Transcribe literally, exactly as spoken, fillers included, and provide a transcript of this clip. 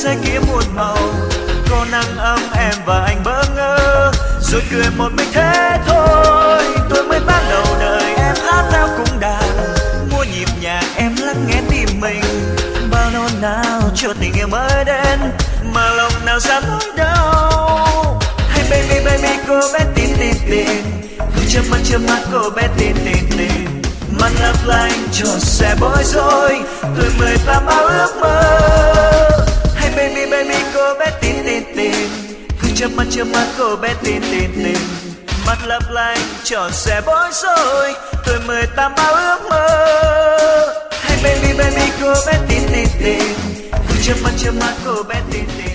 xe kia muôn màu, có nắng ấm em và anh bỡ ngỡ rồi cười một mình thế thôi. Tôi mới bắt đầu đời em hát theo cung đàn, mua nhịp nhàng em lắng nghe tim mình, bao nôn nao cho tình yêu mới đến mà lòng nào dám nói đâu. Hay baby baby cô bé tin tin tin, chớp mắt chớp mắt cô bé tin tin tin, mắt lấp lánh cho sẽ bối rối tuổi mười tám bao ước mơ. Hay baby baby cô bé tin tin tin, chớp mắt chớp mắt cô bé tin tin tin, mắt lấp lánh tròn sẽ bối rối tuổi mười tám bao ước mơ. Hay baby baby cô bé tin tin tin, chớp mắt chớp mắt cô bé tin tin